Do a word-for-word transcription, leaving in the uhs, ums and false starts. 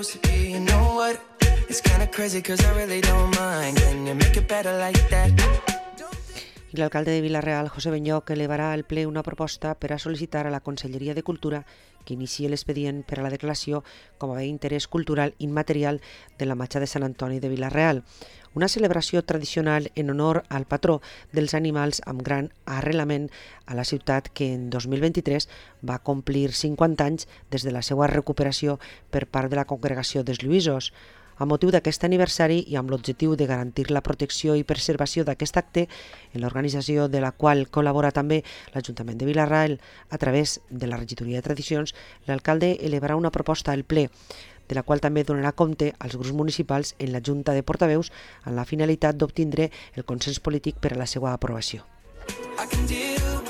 supposed to be. You know what? It's kinda crazy cause I really don't mind. Can you make it better like that? I l'alcalde de Vila-real, José Benlloch, elevarà al ple una proposta per a sol·licitar a la Conselleria de Cultura que iniciï l'expedient per a la declaració com a bé d'interès cultural immaterial de la Matxa de Sant Antoni de Vila-real, una celebració tradicional en honor al patró dels animals amb gran arrelament a la ciutat que en dos mil vint-i-tres va complir cinquanta anys des de la seva recuperació per part de la Congregació dels Lluïsos. A motiu d'aquest aniversari i amb l'objectiu de garantir la protecció i preservació d'aquest acte, en l'organització de la qual col·labora també l'Ajuntament de Vila-real a través de la Regidoria de Tradicions, l'alcalde elevarà una proposta al ple, de la qual també donarà compte als grups municipals en la Junta de Portaveus amb la finalitat d'obtindre el consens polític per a la seva aprovació. I can deal